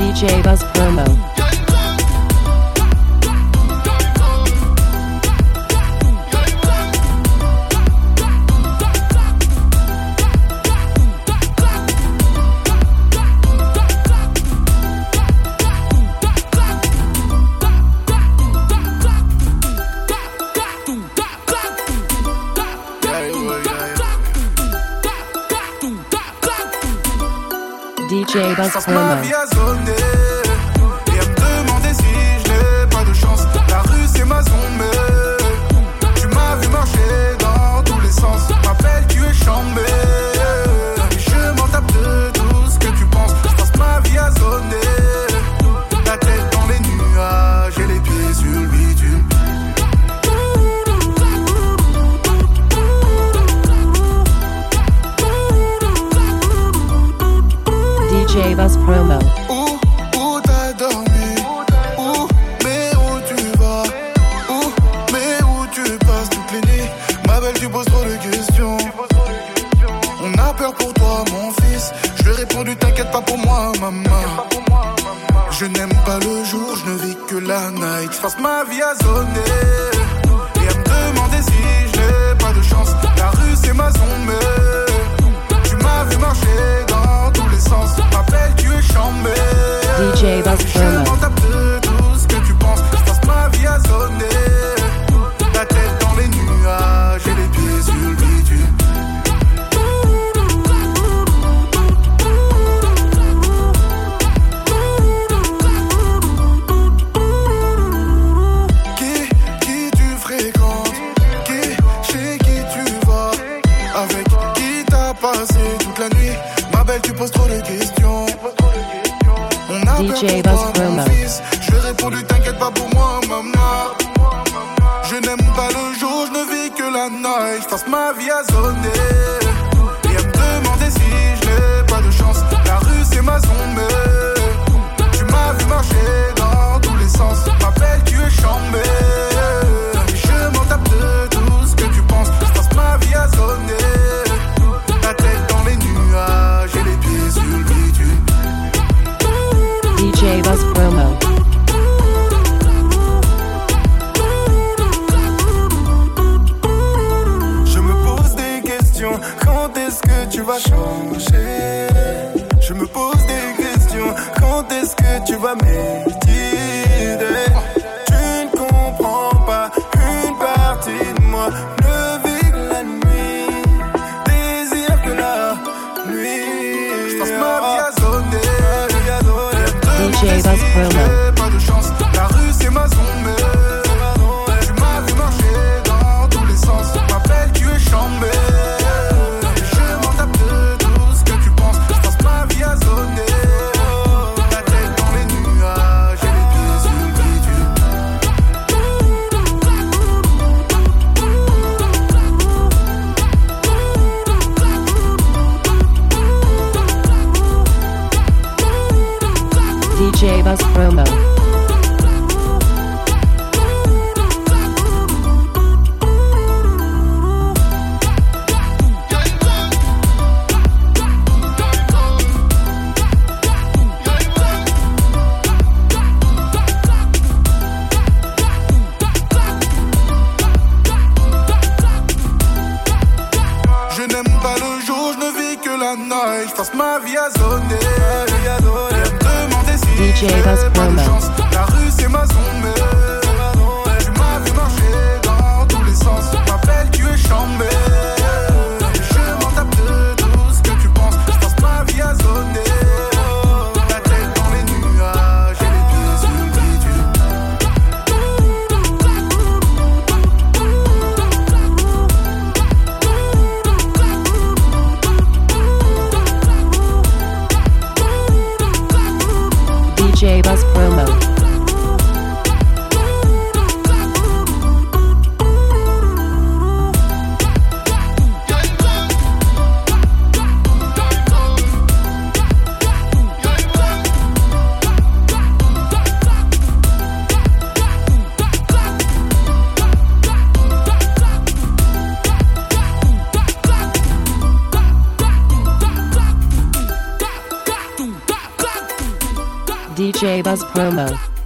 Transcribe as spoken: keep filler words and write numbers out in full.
D J Buzz Promo. D J Buzz Promo. Ma vie a sonné et à me demander si je n'ai pas de chance. La rue c'est ma zone, mais tu m'as vu marcher dans tous les sens. M'appelle, tu es chambé. Je m'en tape de tout ce que tu penses. Je passe ma vie à sonner, la tête dans les nuages et les pieds sur le bitume. D J Buzz Promo. Où, où t'as dormi? Où, mais où tu vas? Où, mais où tu passes toutes les nuits? Ma belle, tu poses trop de questions. On a peur pour toi, mon fils. Je lui ai répondu, t'inquiète pas pour moi, maman. Je n'aime pas le jour, je ne vis que la night. Je passe ma vie à sonner et à me demander si je n'ai pas de chance. La rue, c'est ma zone, mais tu m'as vu marcher dans tous les sens. M'appelle, tu es chambé. D J Buzz Je Promo. m'en tape de tout ce que tu penses. Je passe ma vie à sonner, la tête dans les nuages et les pieds sur le bitume. Qui, qui tu fréquentes? Qui, chez qui tu vas? Avec qui t'as passé toute la nuit? Ma belle, tu poses trop de questions. On a D J peur Buzz pour toi, mon Promo. fils. Je lui ai répondu, t'inquiète pas pour moi, maman. Je n'aime pas le jour, je ne vis que la night. Je passe ma vie à sonner et à me demander si je n'ai pas de chance. La rue, c'est ma zone, mais tu m'as vu marcher dans tous les sens. M'appelle, tu es chambé. Je m'en tape de tout ce que tu penses. Je passe ma vie à sonner, la tête dans les nuages et les pieds sur le bitume. D J Buzz Promo. Je me pose des questions, quand est-ce que tu vas changer? Je me pose des questions, quand est-ce que tu vas m'aider? Tu ne comprends pas une partie de moi, ne vis que la nuit, désire que la nuit. Je passe ma vie à sonner, D J Buzz Promo. j'ai pas de chance, la rue c'est ma zone, mais tu m'as vu marcher dans tous les sens. M'appelle, tu es chambé. Je m'en tape de tout ce que tu penses. Je passe ma vie à sonner, la tête dans les nuages et les pieds sur le bitume. D J Buzz Promo. Je n'aime pas le jour, je ne vis que la night. Je passe ma vie à sonner et à me demander si D J j'ai Buzz pas de Promo. chance. La rue c'est ma zone, mais tu m'as vu marcher dans tous les sens. M'appelle, tu es chambé. Je m'en tape de tout ce que tu penses. Je passe ma vie à sonner, la tête dans les nuages et les pieds sur le bitume. D J Buzz Promo. D J Buzz Promo.